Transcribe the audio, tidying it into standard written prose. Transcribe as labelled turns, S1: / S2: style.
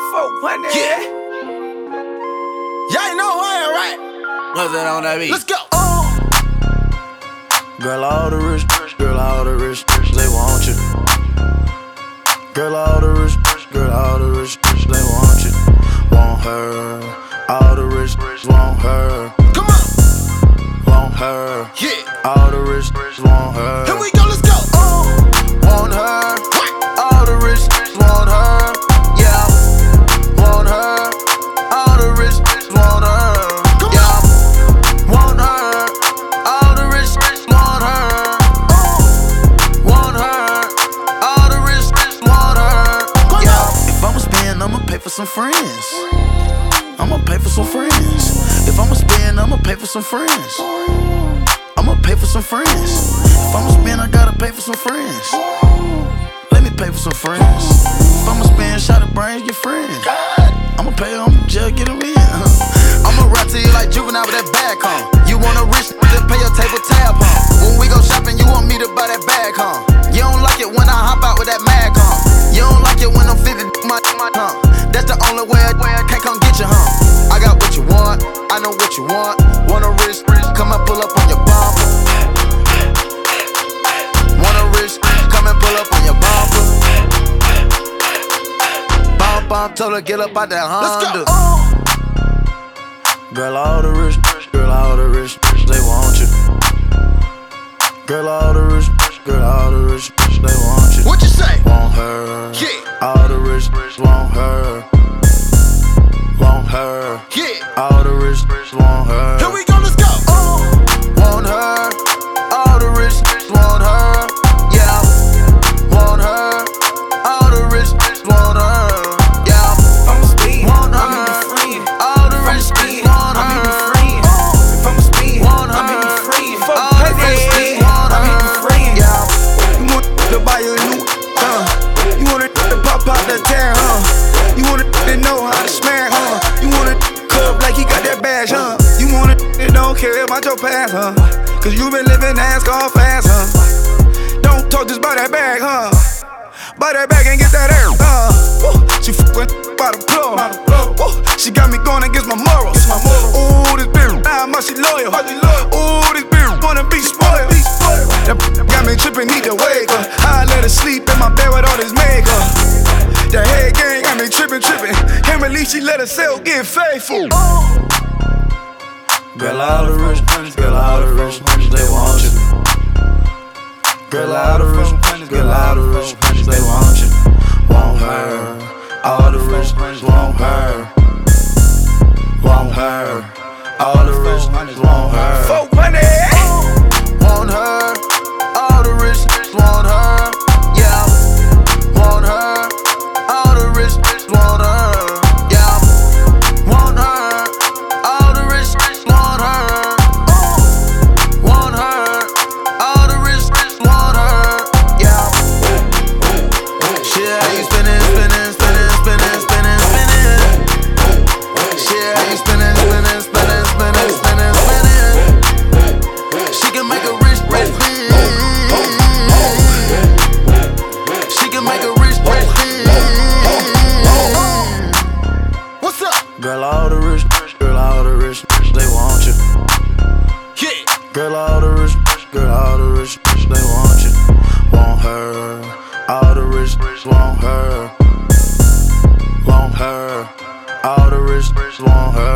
S1: 400.
S2: Yeah. Y'all know who I am, right?
S1: What's that on that beat?
S2: Let's go.
S3: Girl, all the rich, girl, all the rich, they want you. Girl, all the rich, girl, all the rich, they want you. Want her, all the rich, want her.
S2: Come on.
S3: Want her,
S2: Yeah.
S3: all the rich, want her.
S2: Here we go, let's go.
S3: Want her, all the rich, want her. Yeah, want her, all the rich, want her.
S2: Come
S3: Yeah, want her, all the rich, want her. Want her, all the rich, want her. Yeah, if I'ma spend, I'ma pay for some friends. I'ma pay for some friends. If I'ma spend, I'ma pay for some friends. I'ma pay for some friends. If I'ma spend, I gotta pay for some friends. Let me pay for some friends. If I'ma spend, shot of brains, get friends. I'ma pay them, just get them in. I'ma rap to you like Juvenile with that bag, huh? You want a rich to pay your table tab, huh? When we go shopping, you want me to buy that bag, huh? You don't like it when I hop out with that mag, huh? You don't like it when I'm 50 my huh? That's the only way I can't come get you, huh? I got what you want, I know what you want. Want a rich, come and pull up on your bumper. Want a rich, come and pull up on your bumper. Bump, told her get up out that Honda.
S2: Let's go.
S3: Girl, all the rich, girl, all the rich, they want you. Girl, all the rich, girl, all the rich, they want you.
S2: What you say?
S3: Want her,
S2: Yeah.
S3: all the rich, want her. Want her,
S2: Yeah.
S3: all the rich, want her.
S2: Here we go, let's go.
S3: Want her, all the rich, want her. Yeah, want her, all the rich, want her. Yeah,
S1: I'ma speed,
S3: want
S1: I'm in
S3: her,
S1: your friend.
S3: all the rich, want
S1: I'm in your
S3: her.
S1: friend. If I'ma speed,
S3: Want
S1: I'm in your
S3: her,
S1: friend.
S3: all the rich, want
S1: I'm in your
S3: her.
S1: friend.
S3: Yeah,
S4: You want to buy you a new, You want it to pop out that tear, You want it to know how to smack, You want it club like he got that badge, You want it that don't care about your past, Cause you been living NASCAR fast, Don't talk just by that bag, Buy that bag and get that air, Woo. She fucking by the plug, Woo. She got me going against my morals. Ooh, this bitch, how much she loyal. Ooh, this bitch wanna be spoiled. That got me tripping, need to wake her. I let her sleep in my bed with all this makeup. The head gang got me tripping. Him release, she let herself get faithful.
S3: girl, all the rich, girl, all the rich, they want you. Girl, all the rich, girl, all the rich, they want you. Want her, all the rich, want her. Want her, all the rich, want her.
S1: 400.
S3: Want her, all the rich, want her. Yeah, want her, all the rich, want her. Yeah, want her, all the rich, want her. Want her, all the rich, want her. Yeah. Shit, how you spinning. Shit, how you spinning. She can make a rich spin. She can make a rich spin.
S2: What's up?
S3: Girl, all the rich, girl, all the rich, they want you.
S2: Yeah.
S3: Girl, all the rich, girl, all the rich, they want you. Want her, all the rich, want her. Want her, all the rich, want her.